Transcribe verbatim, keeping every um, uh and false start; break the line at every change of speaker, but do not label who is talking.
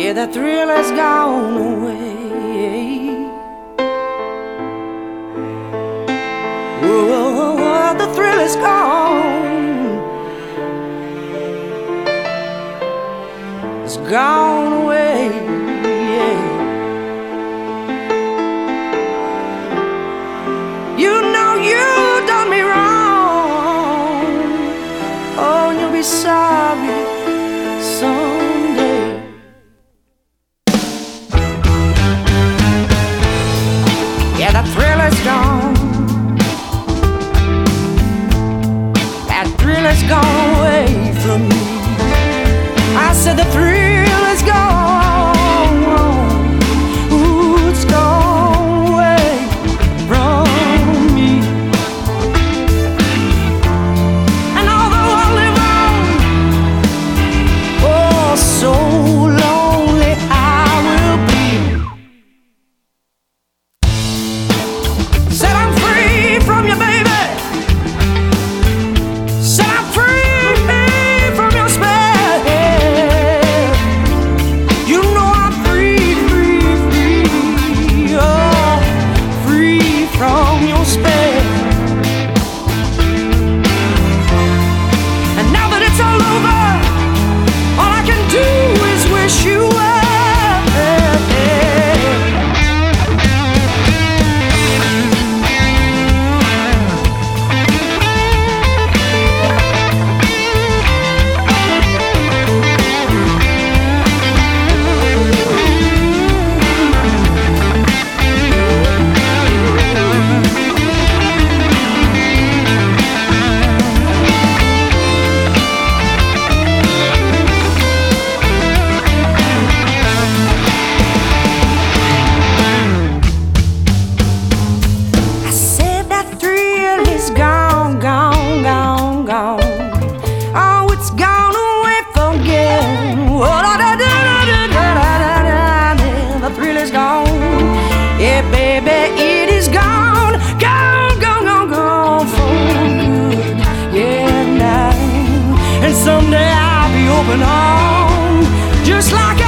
Yeah, the thrill has gone away. Whoa, the thrill is gone. It's gone away. Yeah. You know you done me wrong. Oh, and you'll be sorry someday. Yeah, the thrill is gone. That thrill has gone away from me. I said the thrill is gone. Ooh, it's gone away from me. And although I live on, oh, so lonely I will be. Said I'm free from you, baby. Said I'm free from your spell. You know I'm free, free, free. Oh, free from your spell. And now that it's all over, all I can do is wish you well. I said that thrill is gone, gone, gone, gone. Oh, it's gone away from again. Oh, da, da, da, da, da, da, da, da. The thrill is gone. Yeah, baby, it is gone, gone, gone, gone, gone for good. Yeah, now and someday I'll be open arms, just like